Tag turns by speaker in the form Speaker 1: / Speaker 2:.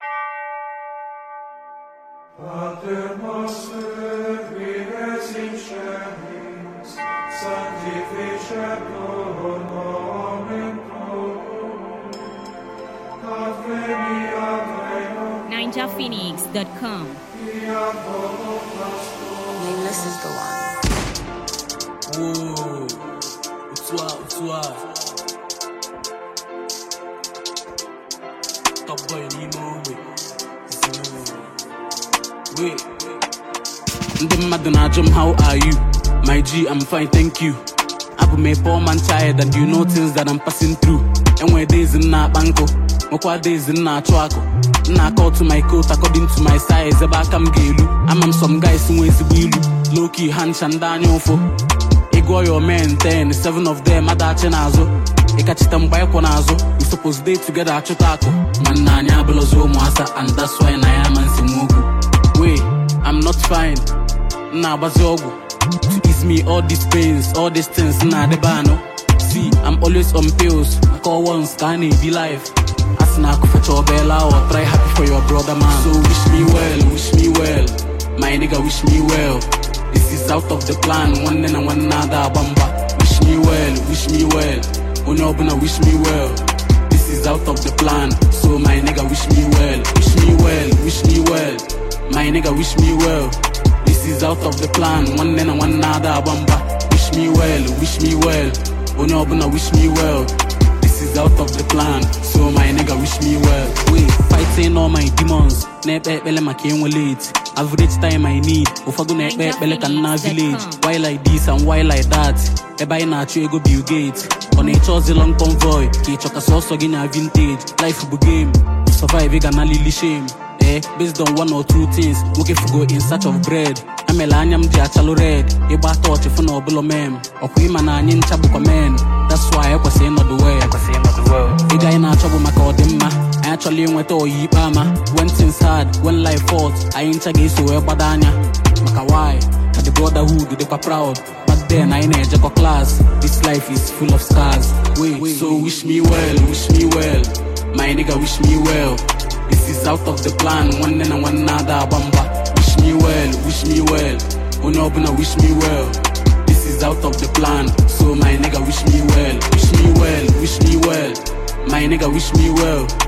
Speaker 1: Pater noster, qui es in celis, sanctificetur nomen tuum, ad veniat regnum
Speaker 2: NinjaPhoenix.com.
Speaker 1: fiat voluntas tuum.
Speaker 3: Nameless is the one.
Speaker 4: Whoa, Top boy, Nemo, wait. The mother Najum, how are you? My G, I'm fine, thank you. I'm a poor man tired, and you know things that I'm passing through. And when days in na banko, what days in na chuako. Na call to my coat according to my size. About come gelu. I'm some guys who is wheelu. Low key hands and Daniel for. Ego your men 10, 7 of them adache nazo. Ekachita mbaye kwa nazo. We supposed day together achotako. Man nanya belozo mwasa, and that's why na yaman simugu. Wait, I'm not fine. Nah bazogu. To ease me all these pains, all these things nah the bano. See, I'm always on pills. I call once, can it be life? Ask for your bella or try happy for your brother man. So wish me well, my nigga wish me well. This is out of the plan, one and one another bamba. Wish me well, Onobuna wish me well. This is out of the plan, so my nigga wish me well. My nigga wish me well. This is out of the plan, one and one another bamba. Wish me well, Onobuna wish me well. This is out of the plan, so my nigga wish me well. Wait, fighting all my demons. Nepe bele making late. Average time I need. Ufagu nepe bele kana village. Why like this and why like that? Eba ina chu ego Bill Gates. On a chose long convoy. Ki choka so gina vintage. Life bu game. Survive gana lili shame. Based on one or two things. Looking for go in search of bread. Amela anyam di achalo red. Eba touch if no below mem. Okuima na anyin chabu kwa men. That's why I was saying not the way. The guy in our trouble, my call them ma. I actually went to Yipama. When things hard, when life fought, I ain't chagi so well badanya. Maka why? At the brotherhood, they were proud. But then I ain't a class. This life is full of scars. Wait, so wish me well. My nigga wish me well. This is out of the plan, one and one another bamba. Wish me well. Onobuna wish me well. This is out of the plan, so my nigga wish me well. My nigga wish me well.